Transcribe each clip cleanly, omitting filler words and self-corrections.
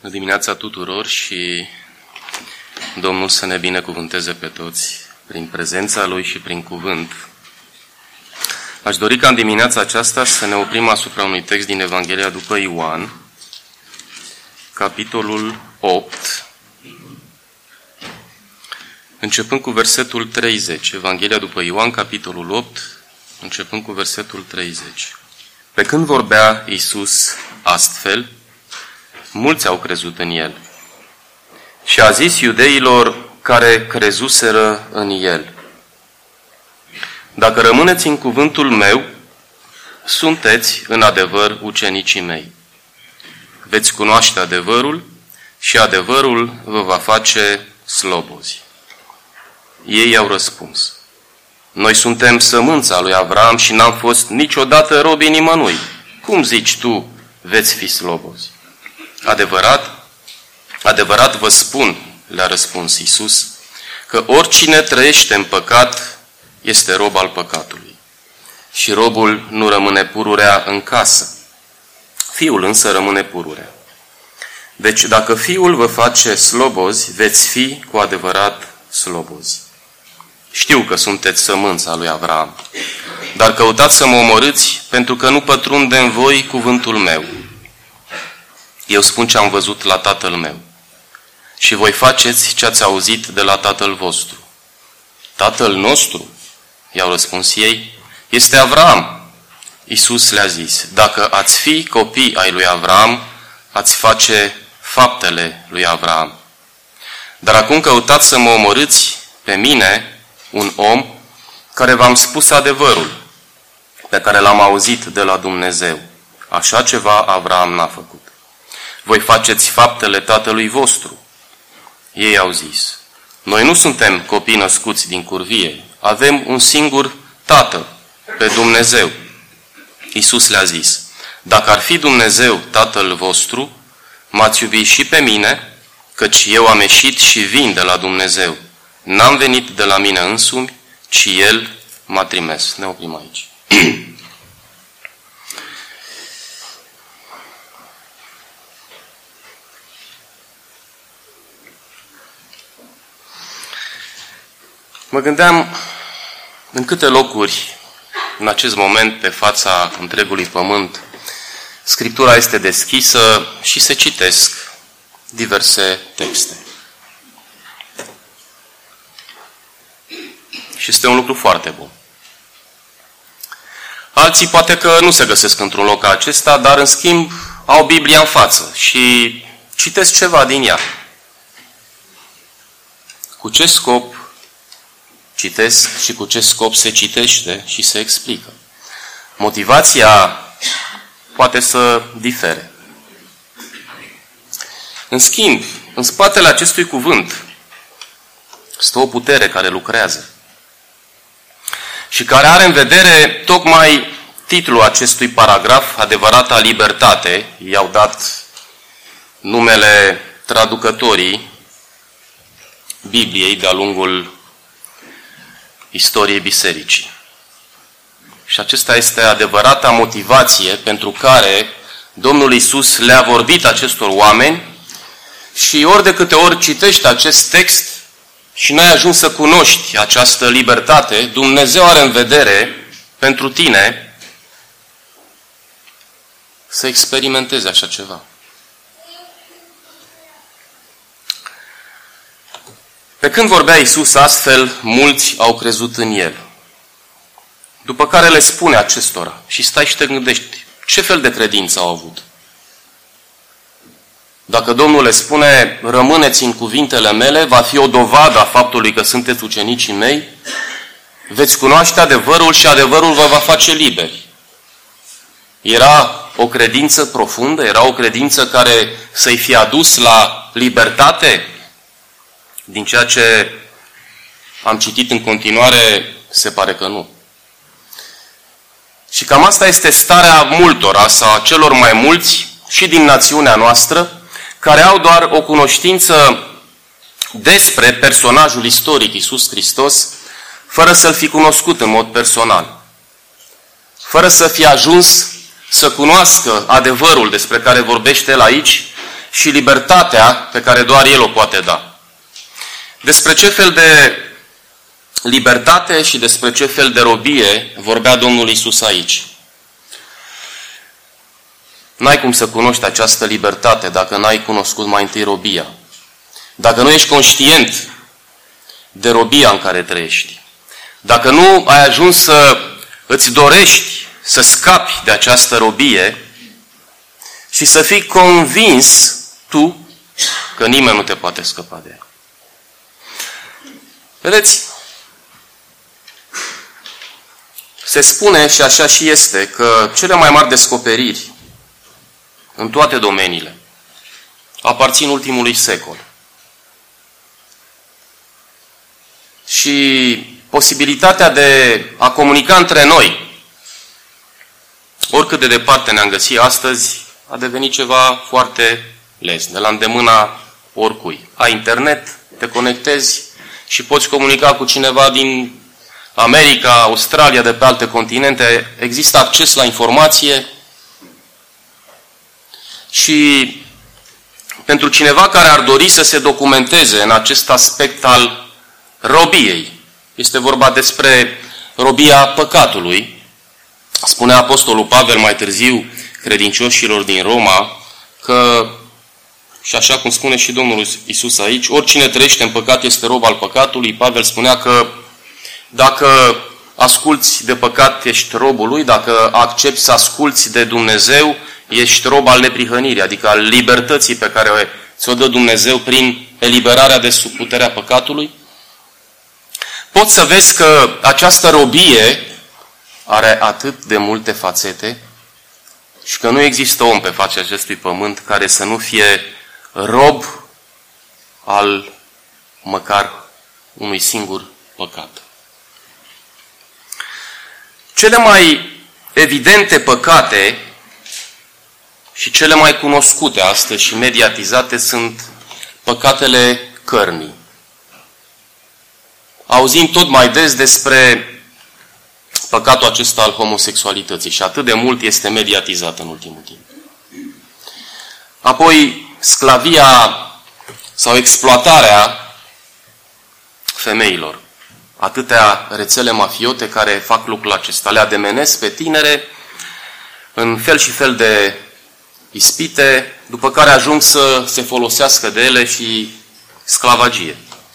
Bună dimineața tuturor și Domnul să ne binecuvânteze pe toți prin prezența Lui și prin cuvânt. Aș dori ca în dimineața aceasta să ne oprim asupra unui text din Evanghelia după Ioan, capitolul 8, începând cu versetul 30. Evanghelia după Ioan, capitolul 8, începând cu versetul 30. Pe când vorbea Iisus astfel, mulți au crezut în El. Și a zis iudeilor care crezuseră în El: dacă rămâneți în cuvântul meu, sunteți în adevăr ucenicii mei. Veți cunoaște adevărul și adevărul vă va face slobozi. Ei i-au răspuns: noi suntem sămânța lui Avram și n-am fost niciodată robii nimănui. Cum zici tu, veți fi slobozi? Adevărat, adevărat vă spun, le-a răspuns Iisus, că oricine trăiește în păcat este rob al păcatului. Și robul nu rămâne pururea în casă, fiul însă rămâne pururea. Deci dacă fiul vă face slobozi, veți fi cu adevărat slobozi. Știu că sunteți sămânța lui Avram, dar căutați să mă omorâți pentru că nu pătrunde în voi cuvântul meu. Eu spun ce am văzut la tatăl meu și voi faceți ce ați auzit de la tatăl vostru. Tatăl nostru, i-au răspuns ei, este Avram. Iisus le-a zis: dacă ați fi copii ai lui Avram, ați face faptele lui Avram. Dar acum căutați să mă omorâți pe mine, un om care v-am spus adevărul, pe care l-am auzit de la Dumnezeu. Așa ceva Avram n-a făcut. Voi faceți faptele tatălui vostru. Ei au zis: noi nu suntem copii născuți din curvie, avem un singur tată, pe Dumnezeu. Iisus le-a zis: dacă ar fi Dumnezeu tatăl vostru, m-ați iubi și pe mine, căci eu am ieșit și vin de la Dumnezeu. N-am venit de la mine însumi, ci El m-a trimis. Ne oprim aici. Mă gândeam în câte locuri în acest moment pe fața întregului pământ Scriptura este deschisă și se citesc diverse texte. Și este un lucru foarte bun. Alții poate că nu se găsesc într-un loc ca acesta, dar în schimb au Biblia în față și citesc ceva din ea. Cu ce scop citesc și cu ce scop se citește și se explică? Motivația poate să difere. În schimb, în spatele acestui cuvânt stă o putere care lucrează și care are în vedere tocmai titlul acestui paragraf, adevărata libertate. I-au dat numele traducătorii Bibliei de-a lungul istoriei bisericii. Și acesta este adevărata motivație pentru care Domnul Iisus le-a vorbit acestor oameni și ori de câte ori citești acest text și n-ai ajuns să cunoști această libertate, Dumnezeu are în vedere pentru tine să experimentezi așa ceva. Pe când vorbea Iisus astfel, mulți au crezut în El. După care le spune acestora, și stai și te gândești, ce fel de credință au avut? Dacă Domnul le spune: rămâneți în cuvintele mele, va fi o dovadă a faptului că sunteți ucenicii mei, veți cunoaște adevărul și adevărul vă va face liberi. Era o credință profundă? Era o credință care să-i fie adus la libertate? Din ceea ce am citit în continuare, se pare că nu. Și cam asta este starea multora sau a celor mai mulți și din națiunea noastră, care au doar o cunoștință despre personajul istoric Iisus Hristos, fără să-L fi cunoscut în mod personal, fără să fi ajuns să cunoască adevărul despre care vorbește El aici și libertatea pe care doar El o poate da. Despre ce fel de libertate și despre ce fel de robie vorbea Domnul Iisus aici. N-ai cum să cunoști această libertate dacă n-ai cunoscut mai întâi robia. Dacă nu ești conștient de robia în care trăiești. Dacă nu ai ajuns să îți dorești să scapi de această robie și să fii convins tu că nimeni nu te poate scăpa de ea. Vedeți? Se spune, și așa și este, că cele mai mari descoperiri în toate domeniile aparțin ultimului secol. Și posibilitatea de a comunica între noi, oricât de departe ne-am găsit astăzi, a devenit ceva foarte lesne, la îndemâna oricui. Ai internet, te conectezi și poți comunica cu cineva din America, Australia, de pe alte continente. Există acces la informație și pentru cineva care ar dori să se documenteze în acest aspect al robiei, este vorba despre robia păcatului. Spunea Apostolul Pavel mai târziu credincioșilor din Roma că, și așa cum spune și Domnul Iisus aici, oricine trăiește în păcat este rob al păcatului. Pavel spunea că dacă asculți de păcat, ești robul lui, dacă accepti să asculți de Dumnezeu, ești rob al neprihănirii, adică al libertății pe care ți-o dă Dumnezeu prin eliberarea de sub puterea păcatului. Poți să vezi că această robie are atât de multe fațete și că nu există om pe fața acestui pământ care să nu fie rob al măcar unui singur păcat. Cele mai evidente păcate și cele mai cunoscute astăzi și mediatizate sunt păcatele cărnii. Auzim tot mai des despre păcatul acesta al homosexualității și atât de mult este mediatizat în ultimul timp. Apoi, sclavia sau exploatarea femeilor. Atâtea rețele mafiote care fac lucrul acesta. Le ademenesc pe tinere în fel și fel de ispite, după care ajung să se folosească de ele și sclavagie.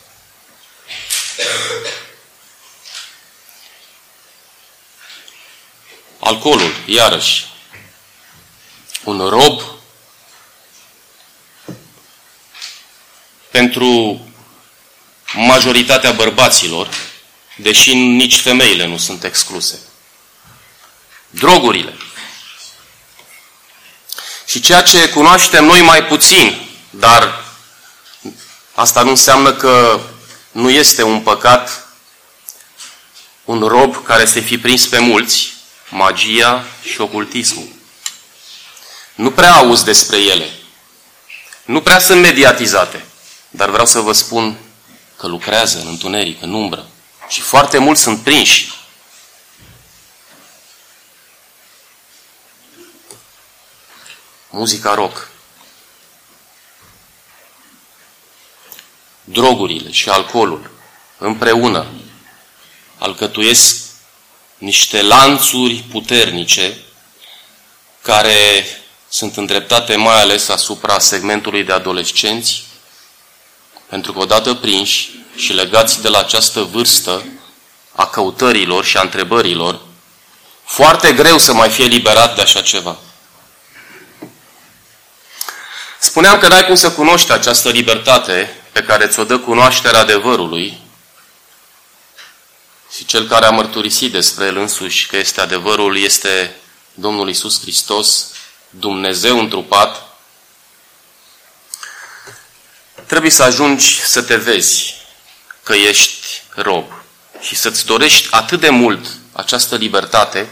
Alcoolul, iarăși, un rob pentru majoritatea bărbaților, deși nici femeile nu sunt excluse. Drogurile. Și ceea ce cunoaștem noi mai puțin, dar asta nu înseamnă că nu este un păcat, un rob care să fi prins pe mulți, magia și ocultismul. Nu prea auzi despre ele. Nu prea sunt mediatizate. Dar vreau să vă spun că lucrează în întuneric, în umbră. Și foarte mulți sunt prinși. Muzica rock. Drogurile și alcoolul împreună alcătuiesc niște lanțuri puternice care sunt îndreptate mai ales asupra segmentului de adolescenți, pentru că odată prinși și legați de la această vârstă a căutărilor și a întrebărilor, foarte greu să mai fie liberat de așa ceva. Spuneam că n-ai cum să cunoști această libertate pe care ți-o dă cunoașterea adevărului și cel care a mărturisit despre el însuși că este adevărul este Domnul Iisus Hristos, Dumnezeu întrupat. Trebuie să ajungi să te vezi că ești rob și să-ți dorești atât de mult această libertate,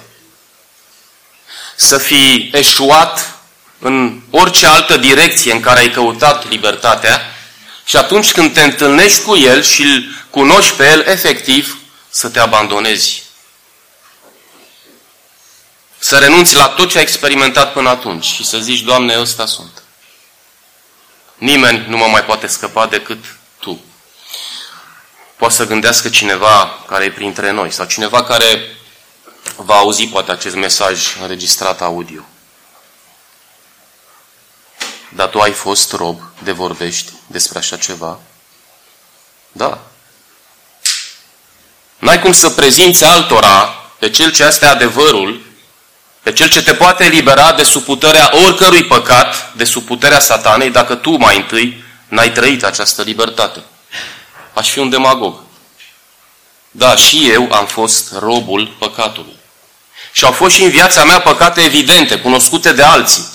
să fii eșuat în orice altă direcție în care ai căutat libertatea și atunci când te întâlnești cu El și îl cunoști pe El efectiv, să te abandonezi. Să renunți la tot ce ai experimentat până atunci și să zici, Doamne, ăsta sunt. Nimeni nu mă mai poate scăpa decât tu. Poate să gândească cineva care e printre noi sau cineva care va auzi poate acest mesaj înregistrat audio. Dar tu ai fost rob de vorbești despre așa ceva? Da. N-ai cum să prezinți altora pe cel ce este adevărul, pe cel ce te poate elibera de sub puterea oricărui păcat, de sub puterea satanei, dacă tu mai întâi n-ai trăit această libertate. Aș fi un demagog. Da, și eu am fost robul păcatului. Și au fost și în viața mea păcate evidente, cunoscute de alții,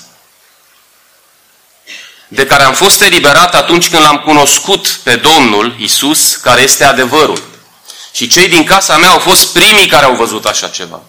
de care am fost eliberat atunci când l-am cunoscut pe Domnul Iisus, care este adevărul. Și cei din casa mea au fost primii care au văzut așa ceva.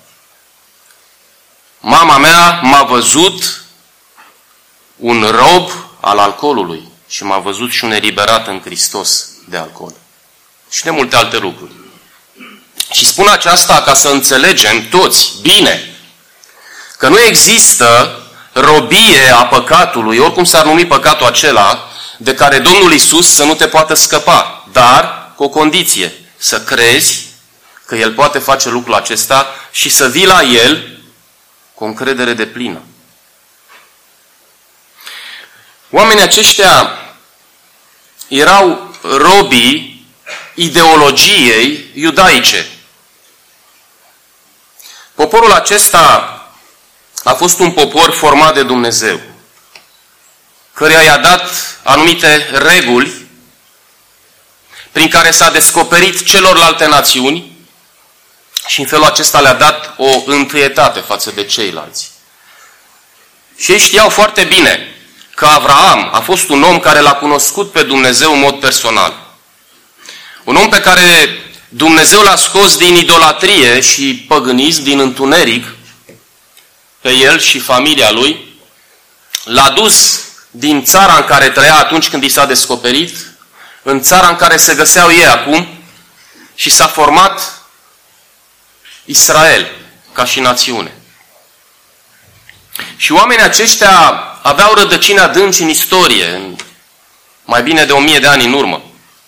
Mama mea m-a văzut un rob al alcoolului și m-a văzut și un eliberat în Hristos de alcool. Și de multe alte lucruri. Și spun aceasta ca să înțelegem toți bine că nu există robie a păcatului, oricum s-ar numi păcatul acela, de care Domnul Iisus să nu te poată scăpa, dar cu o condiție, să crezi că El poate face lucrul acesta și să vii la El cu o încredere deplină. Oamenii aceștia erau robii ideologiei iudaice. Poporul acesta a fost un popor format de Dumnezeu, căruia i-a dat anumite reguli prin care s-a descoperit celorlalte națiuni și în felul acesta le-a dat o întâietate față de ceilalți. Și ei știau foarte bine că Avraam a fost un om care l-a cunoscut pe Dumnezeu în mod personal. Un om pe care Dumnezeu l-a scos din idolatrie și păgânism, din întuneric, pe el și familia lui, l-a dus din țara în care trăia atunci când i s-a descoperit, în țara în care se găseau ei acum și s-a format Israel ca și națiune. Și oamenii aceștia aveau rădăcini adânci în istorie, în mai bine de 1000 de ani în urmă.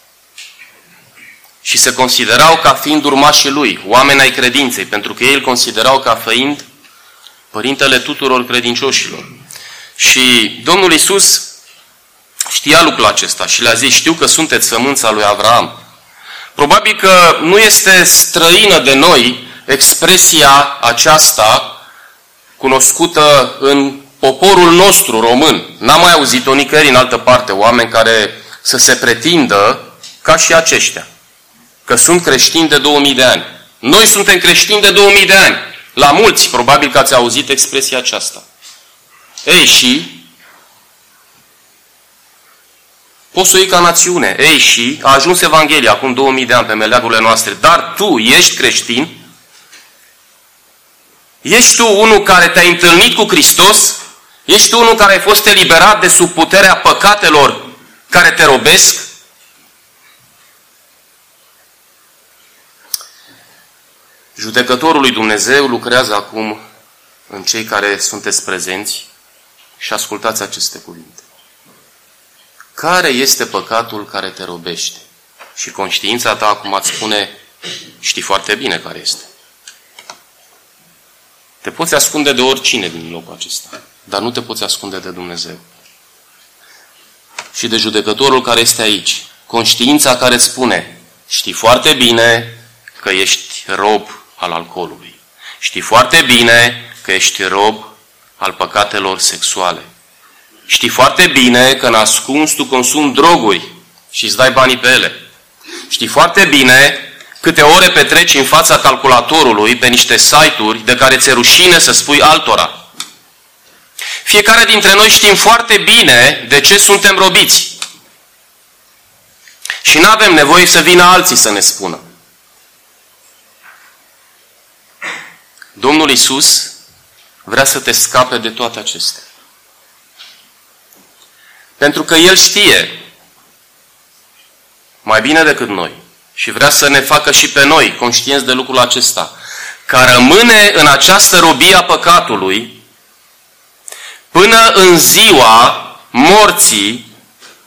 Și se considerau ca fiind urmașii lui, oameni ai credinței, pentru că ei îl considerau ca fiind părintele tuturor credincioșilor. Și Domnul Iisus știa lucrul acesta și le-a zis: știu că sunteți sămânța lui Avraam. Probabil că nu este străină de noi expresia aceasta cunoscută în poporul nostru român. N-am mai auzit-o nicăieri în altă parte, oameni care să se pretindă ca și aceștia, că sunt creștini de 2000 de ani. Noi suntem creștini de 2000 de ani. La mulți, probabil că ați auzit expresia aceasta. Ei, și poți să o iei ca națiune. Ei, și a ajuns Evanghelia acum 2000 de ani pe meleagurile noastre. Dar tu ești creștin? Ești tu unul care te-ai întâlnit cu Hristos? Ești tu unul care ai fost eliberat de sub puterea păcatelor care te robesc? Judecătorul lui Dumnezeu lucrează acum în cei care sunteți prezenți și ascultați aceste cuvinte. Care este păcatul care te robește? Și conștiința ta acum îți spune: știi foarte bine care este. Te poți ascunde de oricine din locul acesta, dar nu te poți ascunde de Dumnezeu. Și de judecătorul care este aici. Conștiința care îți spune: știi foarte bine că ești rob al alcoolului. Știi foarte bine că ești rob al păcatelor sexuale. Știi foarte bine că în ascuns tu consumi droguri și îți dai banii pe ele. Știi foarte bine câte ore petreci în fața calculatorului pe niște site-uri de care ți-e rușine să spui altora. Fiecare dintre noi știm foarte bine de ce suntem robiți. Și nu avem nevoie să vină alții să ne spună. Domnul Iisus vrea să te scape de toate acestea. Pentru că El știe mai bine decât noi și vrea să ne facă și pe noi conștienți de lucrul acesta, că rămâne în această robie a păcatului până în ziua morții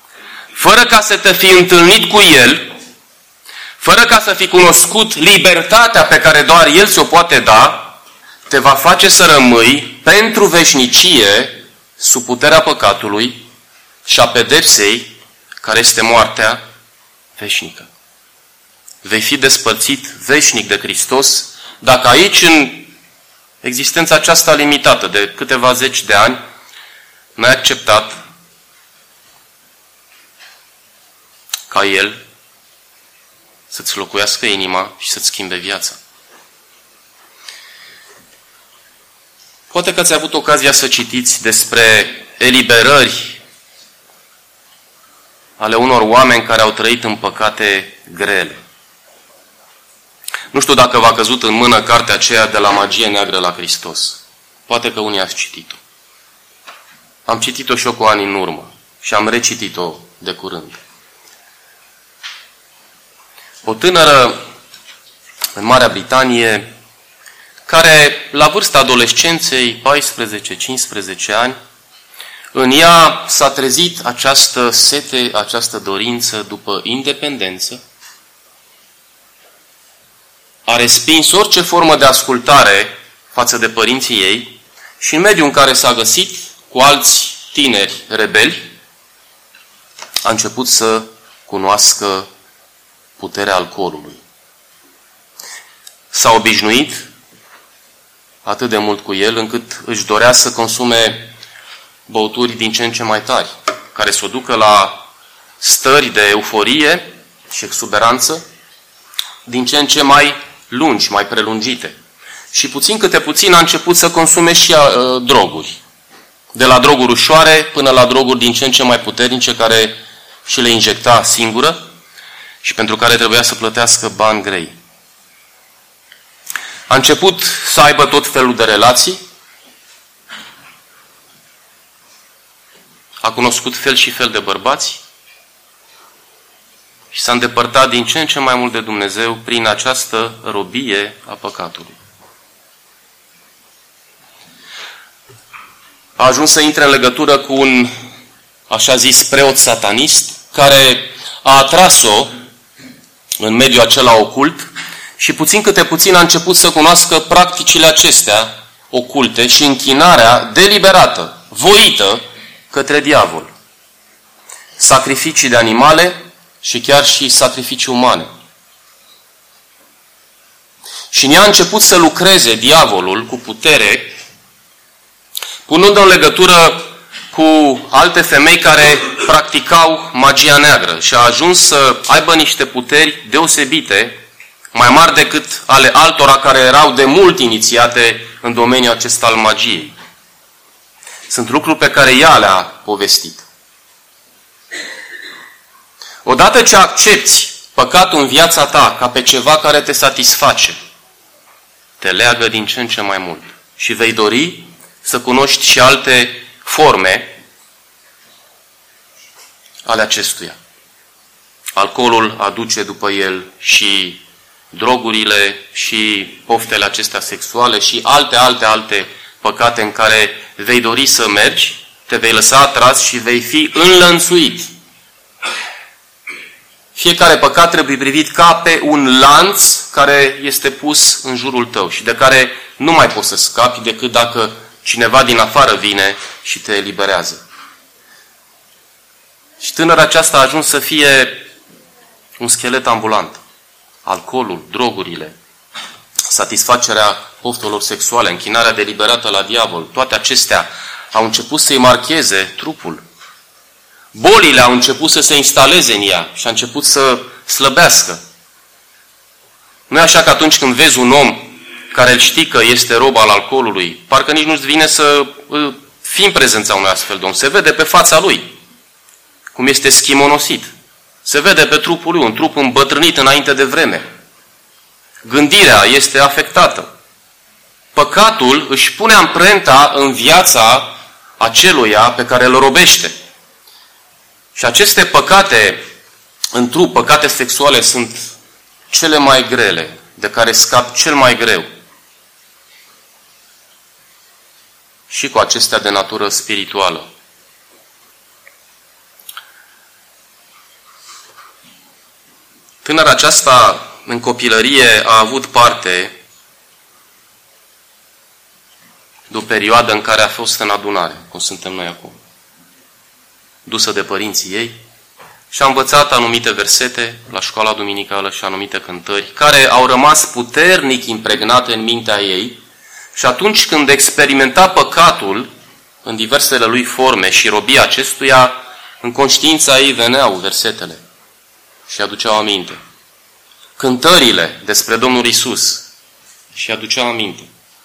fără ca să te fi întâlnit cu El, fără ca să fi cunoscut libertatea pe care doar El ți-o poate da, te va face să rămâi pentru veșnicie sub puterea păcatului și a pedepsei, care este moartea veșnică. Vei fi despărțit veșnic de Hristos dacă aici, în existența aceasta limitată de câteva zeci de ani, n-ai acceptat ca El să-ți locuiască inima și să-ți schimbe viața. Poate că ați avut ocazia să citiți despre eliberări ale unor oameni care au trăit în păcate grele. Nu știu dacă v-a căzut în mână cartea aceea De la magie neagră la Hristos. Poate că unii ați citit-o. Am citit-o și eu cu ani în urmă și am recitit-o de curând. O tânără în Marea Britanie care, la vârsta adolescenței, 14-15 ani, în ea s-a trezit această sete, această dorință după independență, a respins orice formă de ascultare față de părinții ei și în mediul în care s-a găsit cu alți tineri rebeli, a început să cunoască puterea alcoolului. S-a obișnuit atât de mult cu el, încât își dorea să consume băuturi din ce în ce mai tari, care să o ducă la stări de euforie și exuberanță, din ce în ce mai lungi, mai prelungite. Și puțin câte puțin a început să consume și droguri. De la droguri ușoare până la droguri din ce în ce mai puternice, care și le injecta singură și pentru care trebuia să plătească bani grei. A început să aibă tot felul de relații, a cunoscut fel și fel de bărbați și s-a îndepărtat din ce în ce mai mult de Dumnezeu prin această robie a păcatului. A ajuns să intre în legătură cu un, așa zis, preot satanist, care a atras-o în mediul acela ocult și puțin câte puțin a început să cunoască practicile acestea oculte și închinarea deliberată, voită, către diavol. Sacrificii de animale și chiar și sacrificii umane. Și în ea a început să lucreze diavolul cu putere, punând-o în legătură cu alte femei care practicau magia neagră și a ajuns să aibă niște puteri deosebite, mai mari decât ale altora care erau de mult inițiate în domeniul acesta al magiei. Sunt lucruri pe care ea le-a povestit. Odată ce accepți păcatul în viața ta ca pe ceva care te satisface, te leagă din ce în ce mai mult și vei dori să cunoști și alte forme ale acestuia. Alcoolul aduce după el și drogurile și poftele acestea sexuale și alte păcate în care vei dori să mergi, te vei lăsa atras și vei fi înlănțuit. Fiecare păcat trebuie privit ca pe un lanț care este pus în jurul tău și de care nu mai poți să scapi decât dacă cineva din afară vine și te eliberează. Și tânăra aceasta a ajuns să fie un schelet ambulant. Alcoolul, drogurile, satisfacerea poftelor sexuale, închinarea deliberată la diavol, toate acestea au început să-i marcheze trupul. Bolile au început să se instaleze în ea și a început să slăbească. Nu e așa că atunci când vezi un om care îl știi că este rob al alcoolului, parcă nici nu-ți vine să fii în prezența unui astfel de om. Se vede pe fața lui cum este schimonosit. Se vede pe trupul lui, un trup îmbătrânit înainte de vreme. Gândirea este afectată. Păcatul își pune amprenta în viața aceluia pe care îl robește. Și aceste păcate în trup, păcate sexuale, sunt cele mai grele, de care scap cel mai greu. Și cu acestea de natură spirituală. Tânăra aceasta, în copilărie, a avut parte de o perioadă în care a fost în adunare, cum suntem noi acum, dusă de părinții ei, și a învățat anumite versete la școala duminicală și anumite cântări, care au rămas puternic impregnate în mintea ei, și atunci când experimenta păcatul în diversele lui forme și robia acestuia, în conștiința ei veneau versetele și aduceau aminte. Cântările despre Domnul Iisus și aduceau aminte.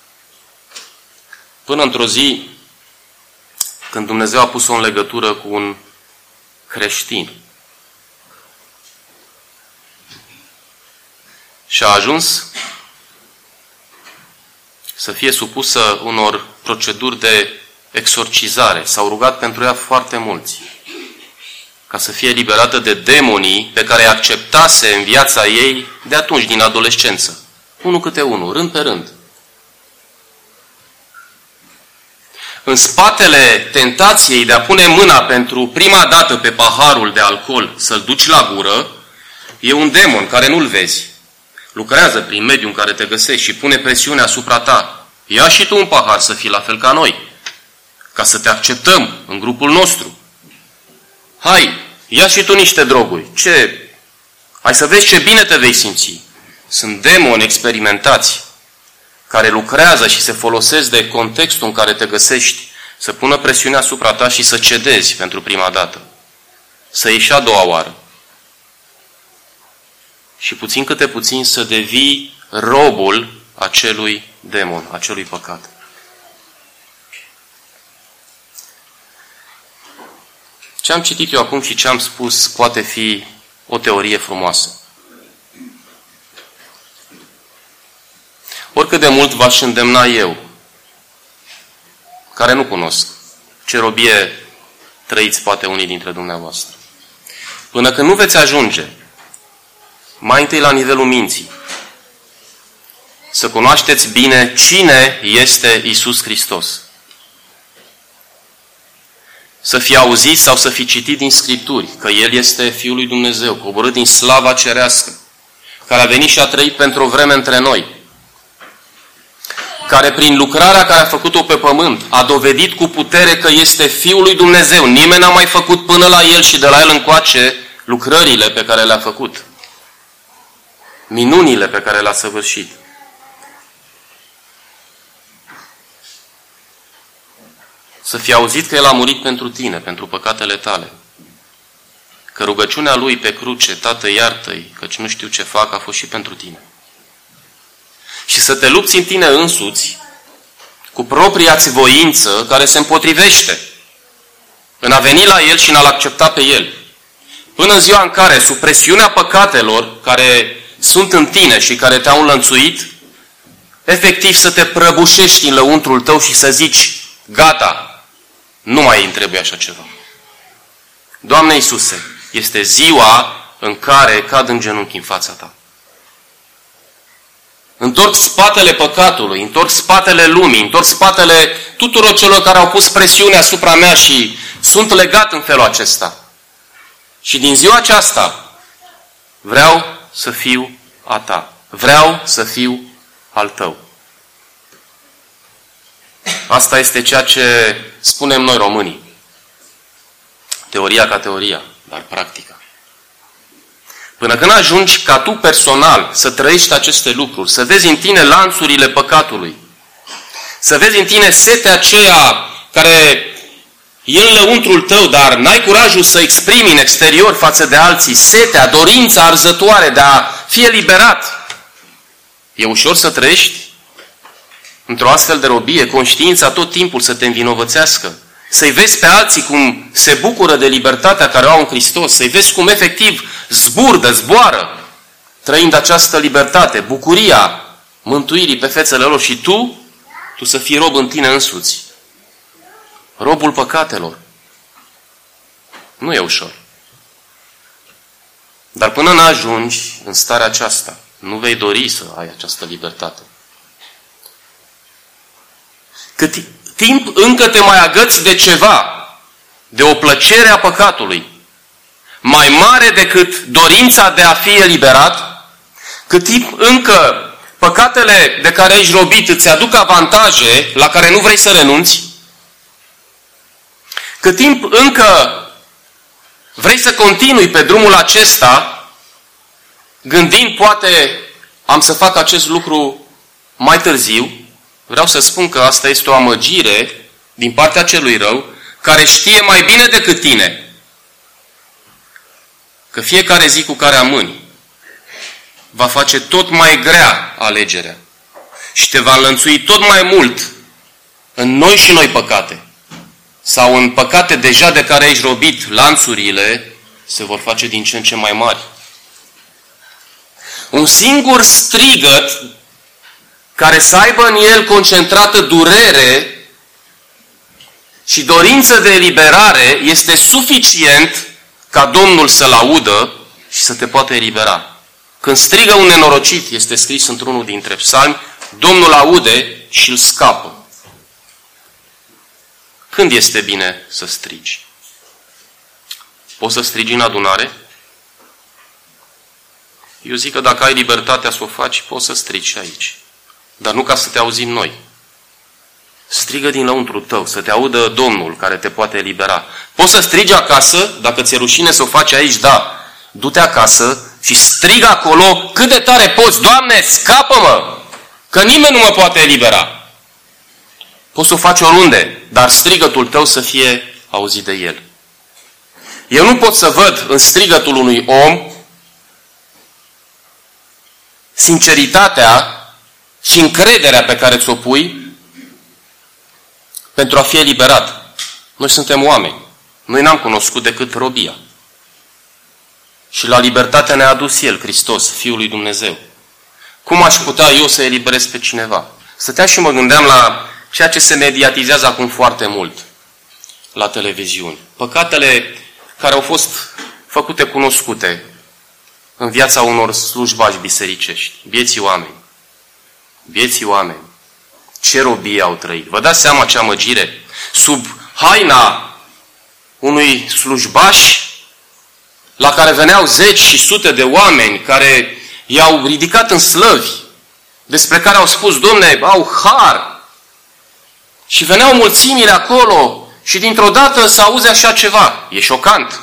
Până într-o zi, când Dumnezeu a pus-o în legătură cu un creștin și a ajuns să fie supusă unor proceduri de exorcizare. S-au rugat pentru ea foarte mulți, ca să fie liberată de demonii pe care îi acceptase în viața ei de atunci, din adolescență. Unul câte unul, rând pe rând. În spatele tentației de a pune mâna pentru prima dată pe paharul de alcool, să-l duci la gură, e un demon care nu-l vezi. Lucrează prin mediul în care te găsești și pune presiune asupra ta. Ia și tu un pahar să fii la fel ca noi, ca să te acceptăm în grupul nostru. Hai, ia și tu niște droguri. Ce? Hai să vezi ce bine te vei simți. Sunt demoni experimentați care lucrează și se folosesc de contextul în care te găsești, să pună presiune asupra ta și să cedezi pentru prima dată. Să ieși a doua oară. Și puțin câte puțin să devii robul acelui demon, acelui păcat. Ce am citit eu acum și ce am spus poate fi o teorie frumoasă. Oricât de mult v-aș îndemna eu, care nu cunosc ce robie trăiți poate unii dintre dumneavoastră, până când nu veți ajunge mai întâi la nivelul minții, să cunoașteți bine cine este Iisus Hristos. Să fi auzit sau să fi citit din Scripturi că El este Fiul lui Dumnezeu, coborât din slava cerească, care a venit și a trăit pentru o vreme între noi, care prin lucrarea care a făcut-o pe pământ a dovedit cu putere că este Fiul lui Dumnezeu. Nimeni n-a mai făcut până la El și de la El încoace lucrările pe care le-a făcut. Minunile pe care le-a săvârșit. Să fi auzit că El a murit pentru tine, pentru păcatele tale. Că rugăciunea Lui pe cruce, Tată, iartă-i, căci nu știu ce fac, a fost și pentru tine. Și să te lupți în tine însuți, cu propria-ți voință care se împotrivește în a veni la El și în a-L accepta pe El. Până în ziua în care, sub presiunea păcatelor care sunt în tine și care te-au înlănțuit, efectiv să te prăbușești în lăuntrul tău și să zici, gata, nu mai îmi trebuie așa ceva. Doamne Iisuse, este ziua în care cad în genunchi în fața Ta. Întorc spatele păcatului, întorc spatele lumii, întorc spatele tuturor celor care au pus presiune asupra mea și sunt legat în felul acesta. Și din ziua aceasta vreau să fiu a Ta. Vreau să fiu al Tău. Asta este ceea ce spunem noi românii. Teoria ca teoria, dar practica. Până când ajungi ca tu personal să trăiești aceste lucruri, să vezi în tine lanțurile păcatului, să vezi în tine setea aceea care e în lăuntrul tău, dar n-ai curajul să exprimi în exterior față de alții, setea, dorința arzătoare de a fi eliberat. E ușor să trăiești într-o astfel de robie, conștiința tot timpul să te învinovățească, să-i vezi pe alții cum se bucură de libertatea care o au în Hristos, să-i vezi cum efectiv zboară, trăind această libertate, bucuria mântuirii pe fețele lor și tu să fii rob în tine însuți. Robul păcatelor. Nu e ușor. Dar până n-ajungi în starea aceasta, nu vei dori să ai această libertate. Cât timp încă te mai agăți de ceva, de o plăcere a păcatului, mai mare decât dorința de a fi eliberat, cât timp încă păcatele de care ești robit îți aduc avantaje la care nu vrei să renunți, cât timp încă vrei să continui pe drumul acesta, gândind poate am să fac acest lucru mai târziu, vreau să spun că asta este o amăgire din partea celui rău, care știe mai bine decât tine că fiecare zi cu care amâni va face tot mai grea alegerea și te va înlănțui tot mai mult în noi și noi păcate sau în păcate deja de care ești robit. Lanțurile se vor face din ce în ce mai mari. Un singur strigăt care să aibă în el concentrată durere și dorință de eliberare este suficient ca Domnul să-l audă și să te poată elibera. Când strigă un nenorocit, este scris într-unul dintre psalmi, Domnul aude și îl scapă. Când este bine să strigi? Poți să strigi în adunare? Eu zic că dacă ai libertatea să o faci, poți să strigi și aici. Dar nu ca să te auzim noi. Strigă din lăuntru tău, să te audă Domnul care te poate elibera. Poți să strigi acasă, dacă ți-e rușine să o faci aici, da. Du-te acasă și strigă acolo cât de tare poți. Doamne, scapă-mă! Că nimeni nu mă poate elibera. Poți să o faci oriunde, dar strigătul tău să fie auzit de El. Eu nu pot să văd în strigătul unui om sinceritatea și încrederea pe care ți-o pui pentru a fi eliberat. Noi suntem oameni. Noi n-am cunoscut decât robia. Și la libertatea ne-a adus El, Hristos, Fiul lui Dumnezeu. Cum aș putea eu să eliberez pe cineva? Stăteam și mă gândeam la ceea ce se mediatizează acum foarte mult la televiziuni. Păcatele care au fost făcute cunoscute în viața unor slujbași bisericești. Vieții oameni. Vieții oameni. Ce robie au trăit. Vă dați seama ce amăgire? Sub haina unui slujbaș la care veneau zeci și sute de oameni care i-au ridicat în slăvi, despre care au spus, Dom'le, au har. Și veneau mulțimile acolo și dintr-o dată să auze așa ceva. E șocant.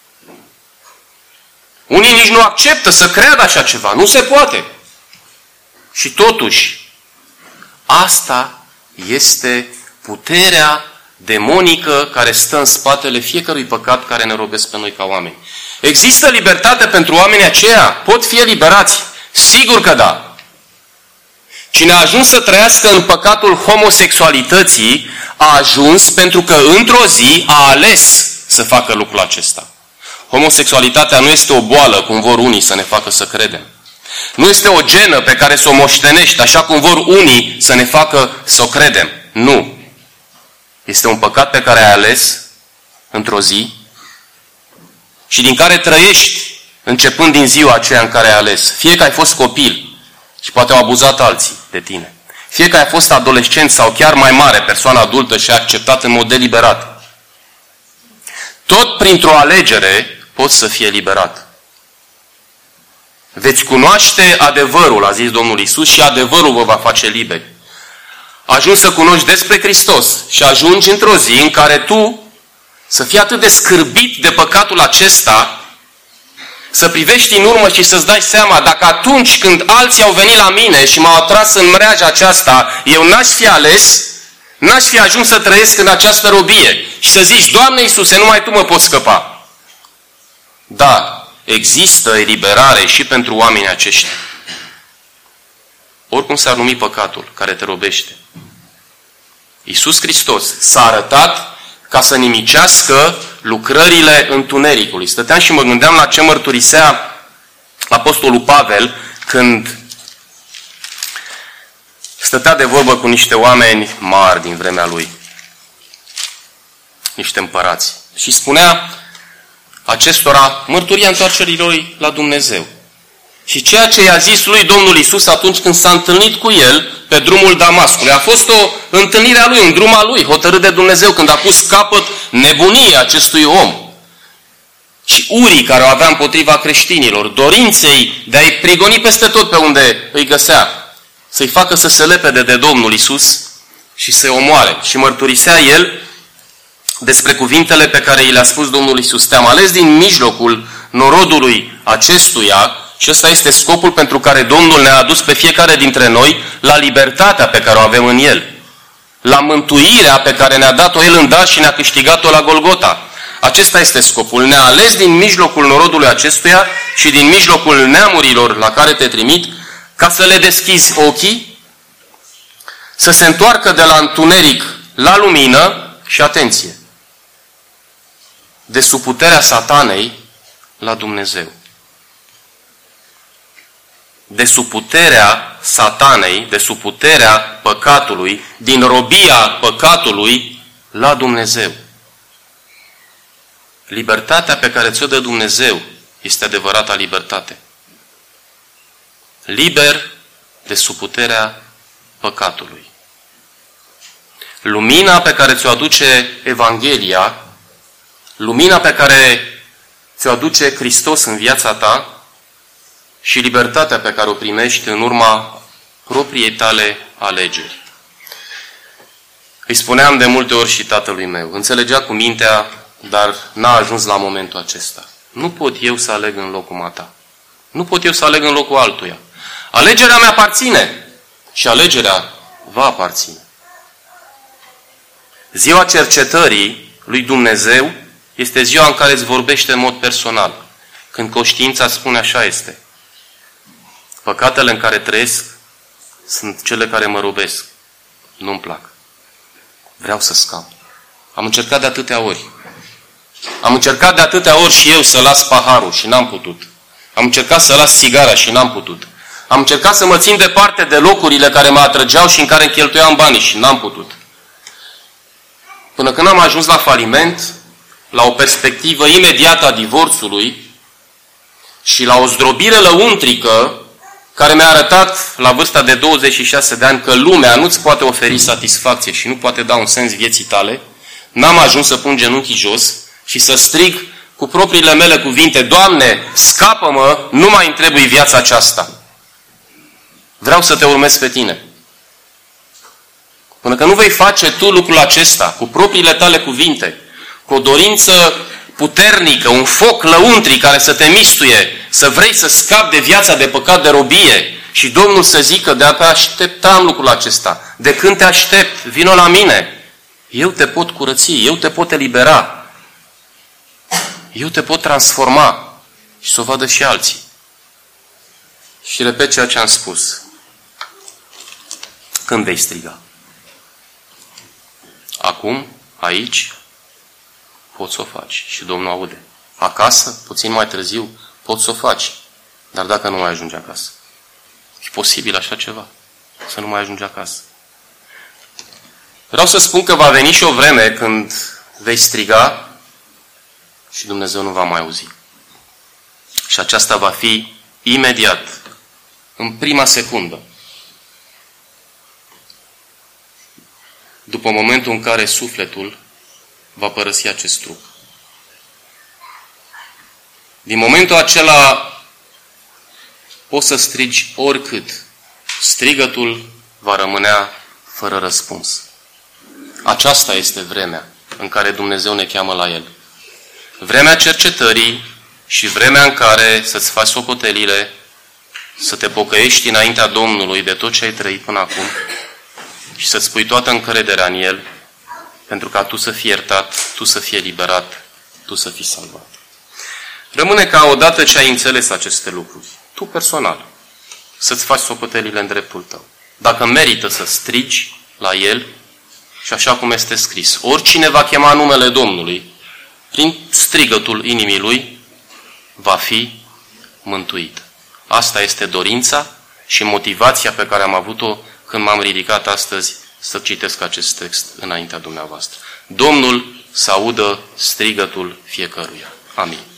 Unii nici nu acceptă să creadă așa ceva. Nu se poate. Și totuși, asta este puterea demonică care stă în spatele fiecărui păcat care ne robesc pe noi ca oameni. Există libertate pentru oamenii aceia? Pot fi eliberați? Sigur că da. Cine a ajuns să trăiască în păcatul homosexualității, a ajuns pentru că într-o zi a ales să facă lucrul acesta. Homosexualitatea nu este o boală, cum vor unii să ne facă să credem. Nu este o genă pe care să o moștenești, așa cum vor unii să ne facă să o credem. Nu. Este un păcat pe care ai ales într-o zi și din care trăiești începând din ziua aceea în care ai ales. Fie că ai fost copil și poate au abuzat alții de tine. Fie că ai fost adolescent sau chiar mai mare, persoană adultă și ai acceptat în mod deliberat. Tot printr-o alegere poți să fii eliberat. Veți cunoaște adevărul, a zis Domnul Iisus, și adevărul vă va face liberi. Ajungi să cunoști despre Hristos și ajungi într-o zi în care tu să fii atât de scârbit de păcatul acesta, să privești în urmă și să-ți dai seama dacă atunci când alții au venit la mine și m-au atras în mreaja aceasta, eu n-aș fi ales, n-aș fi ajuns să trăiesc în această robie și să zici, Doamne Iisuse, numai Tu mă poți scăpa. Da, există eliberare și pentru oamenii aceștia. Oricum s-ar numi păcatul care te robește. Iisus Hristos s-a arătat ca să nimicească lucrările întunericului. Stăteam și mă gândeam la ce mărturisea Apostolul Pavel când stătea de vorbă cu niște oameni mari din vremea lui. Niște împărați. Și spunea acestora mărturia întoarcerii lui la Dumnezeu. Și ceea ce i-a zis lui Domnul Iisus atunci când s-a întâlnit cu el pe drumul Damascului. A fost o întâlnire a lui, un drum al lui, hotărât de Dumnezeu, când a pus capăt nebuniei acestui om. și urii care o avea împotriva creștinilor, dorinței de a-i prigoni peste tot pe unde îi găsea, să-i facă să se lepede de Domnul Iisus și să-i omoare. Și mărturisea el despre cuvintele pe care i le-a spus Domnul Iisus. Te-am ales din mijlocul norodului acestuia și ăsta este scopul pentru care Domnul ne-a adus pe fiecare dintre noi la libertatea pe care o avem în El, la mântuirea pe care ne-a dat-o El în dar și ne-a câștigat-o la Golgota. Acesta este scopul. Ne-a ales din mijlocul norodului acestuia și din mijlocul neamurilor la care te trimit, ca să le deschizi ochii, să se întoarcă de la întuneric la lumină și, atenție, de sub puterea Satanei la Dumnezeu. De sub puterea Satanei, de sub puterea păcatului, din robia păcatului la Dumnezeu. Libertatea pe care ți-o dă Dumnezeu este adevărata libertate. Liber de sub puterea păcatului. Lumina pe care ți-o aduce Evanghelia, lumina pe care ți-o aduce Hristos în viața ta și libertatea pe care o primești în urma propriei tale alegeri. Îi spuneam de multe ori și tatălui meu, înțelegea cu mintea, dar n-a ajuns la momentul acesta. Nu pot eu să aleg în locul ta. Nu pot eu să aleg în locul altuia. Alegerea mea aparține și alegerea va aparține. Ziua cercetării lui Dumnezeu este ziua în care îți vorbește în mod personal. Când conștiința spune așa este. Păcatele în care trăiesc sunt cele care mă robesc. Nu-mi plac. Vreau să scap. Am încercat de atâtea ori. Am încercat de atâtea ori și eu să las paharul și n-am putut. Am încercat să las sigara și n-am putut. Am încercat să mă țin departe de locurile care mă atrăgeau și în care îmi cheltuiam banii și n-am putut. Până când am ajuns la faliment, la o perspectivă imediată a divorțului și la o zdrobire lăuntrică care mi-a arătat la vârsta de 26 de ani că lumea nu-ți poate oferi satisfacție și nu poate da un sens vieții tale, n-am ajuns să pun genunchii jos și să strig cu propriile mele cuvinte, Doamne, scapă-mă, nu mai îmi trebuie viața aceasta. Vreau să te urmez pe tine. Până că nu vei face tu lucrul acesta cu propriile tale cuvinte, cu o dorință puternică, un foc lăuntric care să te mistuie, să vrei să scapi de viața de păcat, de robie și Domnul să zică, de-abia așteptam lucrul acesta. De când te aștept, vino la mine. Eu te pot curăți, eu te pot elibera. Eu te pot transforma și să o vadă și alții. Și repet ceea ce am spus. Când vei striga? Acum, aici, poți să o faci. Și Domnul aude. Acasă, puțin mai târziu, poți să o faci. Dar dacă nu mai ajungi acasă? E posibil așa ceva? Să nu mai ajungi acasă. Vreau să spun că va veni și o vreme când vei striga și Dumnezeu nu va mai auzi. Și aceasta va fi imediat, în prima secundă. După momentul în care sufletul va părăsi acest trup. Din momentul acela poți să strigi oricât. Strigătul va rămânea fără răspuns. Aceasta este vremea în care Dumnezeu ne cheamă la El. Vremea cercetării și vremea în care să-ți faci socotelile, să te pocăiești înaintea Domnului de tot ce ai trăit până acum și să-ți pui toată încrederea în El, pentru ca tu să fii iertat, tu să fii eliberat, tu să fii salvat. Rămâne ca odată ce ai înțeles aceste lucruri, tu personal, să-ți faci socotelile în dreptul tău. Dacă merită să strigi la El, și așa cum este scris, oricine va chema numele Domnului, prin strigătul inimii lui, va fi mântuit. Asta este dorința și motivația pe care am avut-o când m-am ridicat astăzi să citesc acest text înaintea dumneavoastră. Domnul să audă strigătul fiecăruia. Amin.